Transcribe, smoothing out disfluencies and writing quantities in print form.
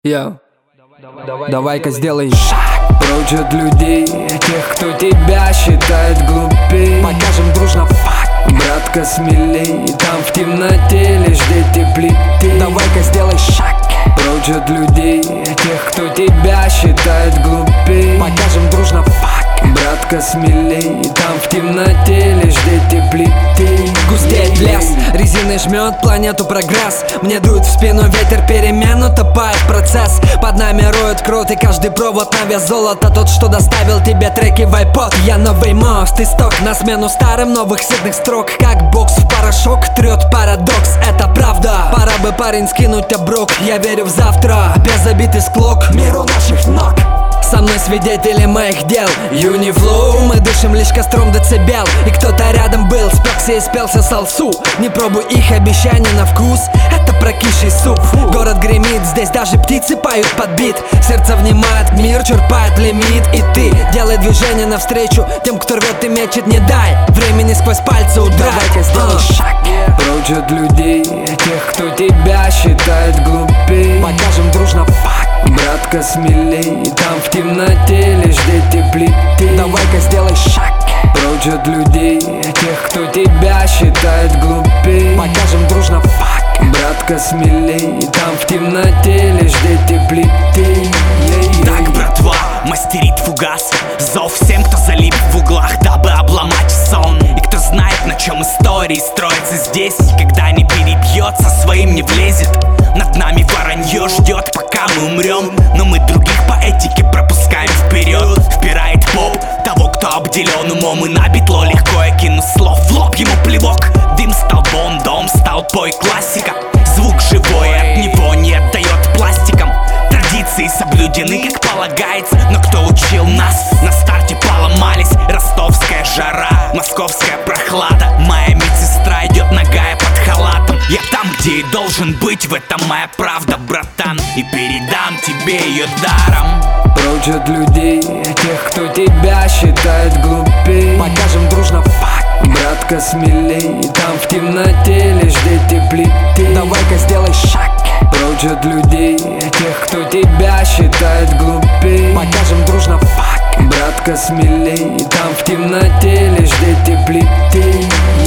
Давай-ка сделай шаг прочь от людей, тех, кто тебя считает глупей. Покажем дружно факт. Братка, смелей, там в темноте лишь дети плетей. Давай-ка сделай шаг прочь от людей, тех, кто тебя считает глупей. Покажем дружно факт. Братка, смелей, там в темноте лишь дети плетей. Густеет лес, резиной жмет планету прогресс. Мне дует в спину ветер перемен, утопает процесс. Под нами роют крот и каждый провод на вес золота. Тот, что доставил тебе треки в iPod. Я новый мост, исток на смену старым новых сытных строк. Как бокс в порошок трет парадокс, это правда. Пора бы, парень, скинуть оброк. Я верю в завтра, без забитый склок миру наших ног. Со мной свидетели моих дел Юнифлоу, мы дышим лишь костром децибел. И кто-то рядом был, спекся и спелся салсу. Не пробуй их обещания на вкус, это прокисший суп. Город гремит, здесь даже птицы поют под бит. Сердце внимает, мир черпает лимит. И ты делай движение навстречу тем, кто рвет и мечет. Не дай времени сквозь пальцы удрать. Давай-ка сделай шаг прочь от людей, тех, кто тебя считает глупей. Покажем дружно факт. Братка, смелей, там в темноте лишь дети плетей. Давай-ка сделай шаг прочь от людей, тех, кто тебя считает глупей. Покажем дружно факт. Братка, смелей, там в темноте лишь дети плетей. Так, братва, мастерит фугас. Зов всем, кто залип в углах, дабы обломать сон. И кто знает, на чем истории строится здесь, никогда не перебьется, своим не влезет. Над нами воронье ждет, пока мы умрем. Но мы других по этике пропускаем вперед. Впирает поп того, кто обделен умом. И набитло легко я кину слов в лоб, ему плевок. Дым столбом, дом столпой, классика. Звук живой, от него не отдает пластиком. Традиции соблюдены, как полагается. Но кто учил нас? На старте поломались. Ростовская жара, московская прохлада. Моя медсестра идет нагая под халатом. Я там, где и должен быть, в этом моя правда, братан. И передам тебе ее даром. Прочь от людей, тех, кто тебя считает глупей. Покажем дружно факт. Братка, смелей, там в темноте лишь дети плетей. Давай-ка сделай шаг прочь от людей, тех, кто тебя считает глупей. Покажем дружно факт. Братка, смелей, там в темноте лишь дети плетей.